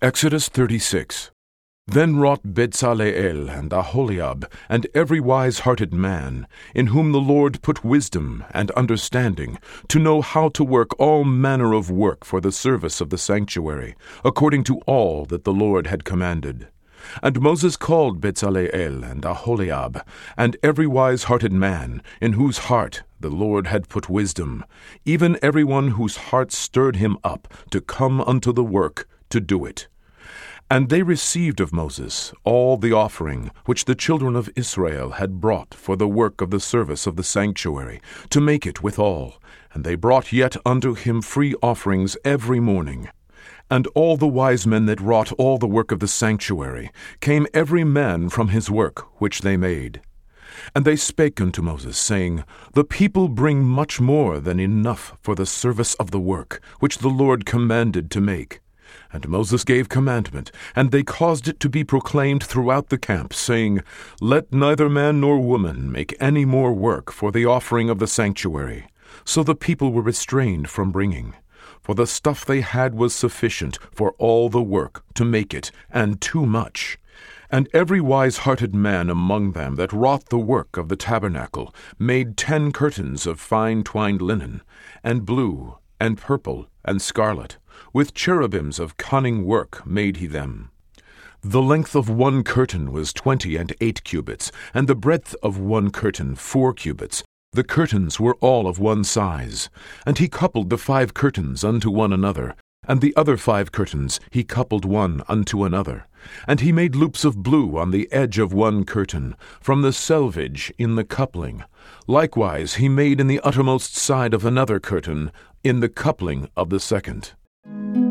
Exodus 36. Then wrought Bezaleel and Aholiab, and every wise-hearted man, in whom the Lord put wisdom and understanding, to know how to work all manner of work for the service of the sanctuary, according to all that the Lord had commanded. And Moses called Bezaleel and Aholiab, and every wise-hearted man, in whose heart the Lord had put wisdom, even every one whose heart stirred him up to come unto the work, to do it. And they received of Moses all the offering which the children of Israel had brought for the work of the service of the sanctuary, to make it withal. And they brought yet unto him free offerings every morning. And all the wise men that wrought all the work of the sanctuary came every man from his work which they made. And they spake unto Moses, saying, The people bring much more than enough for the service of the work which the Lord commanded to make. And Moses gave commandment, and they caused it to be proclaimed throughout the camp, saying, Let neither man nor woman make any more work for the offering of the sanctuary. So the people were restrained from bringing. For the stuff they had was sufficient for all the work to make it, and too much. And every wise-hearted man among them that wrought the work of the tabernacle made 10 curtains of fine twined linen, and blue, and purple, and scarlet. With cherubims of cunning work made he them. The length of one curtain was 28 cubits, and the breadth of one curtain 4 cubits. The curtains were all of one size. And he coupled the 5 curtains unto one another, and the other 5 curtains he coupled one unto another. And he made loops of blue on the edge of one curtain, from the selvage in the coupling. Likewise he made in the uttermost side of another curtain, in the coupling of the second.